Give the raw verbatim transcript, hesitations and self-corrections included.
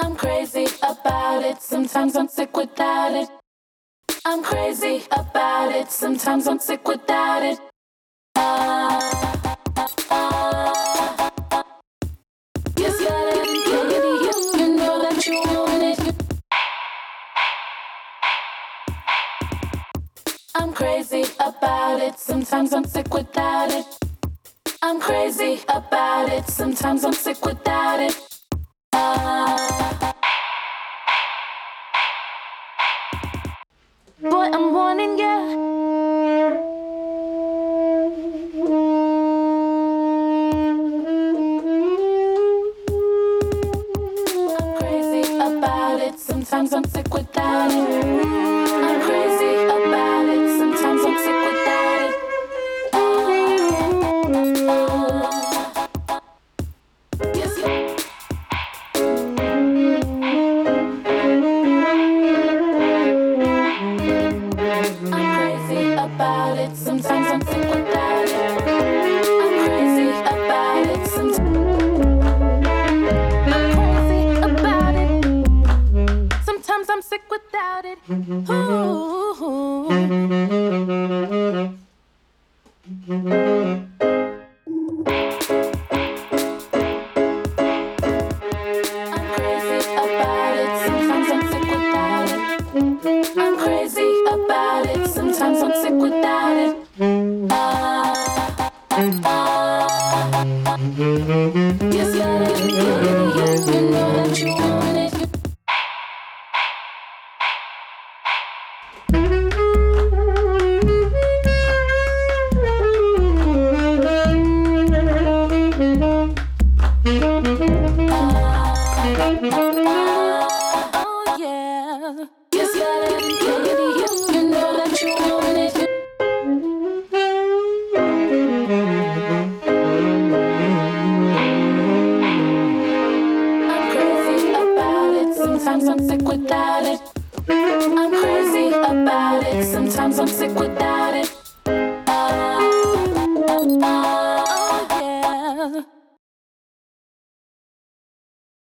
I'm crazy about it, sometimes I'm sick without it. I'm crazy about it, sometimes I'm sick without it. Ah, ah, yes, you got it, get it, you know that you want it. I'm crazy about it, sometimes I'm sick without it. I'm crazy about it, sometimes I'm sick without it. Uh, boy, I'm warning ya. I'm crazy about it, sometimes I'm sick without it. I'm crazy about it, sometimes I'm sick without it. Yes, you. I'm crazy about it, sometimes I'm sick without it. I'm crazy about it, sometimes I'm crazy about it. Sometimes I'm sick without it. Ooh. I'm crazy about it, sometimes I'm sick without it. I'm crazy about it, sometimes I'm sick without it. Ah, ah, yes, you got it, you know that you want it. Oh yeah, yes, you got it, you know that you want it. I'm crazy about it, sometimes I'm sick without it. I'm crazy about it, sometimes I'm sick without it.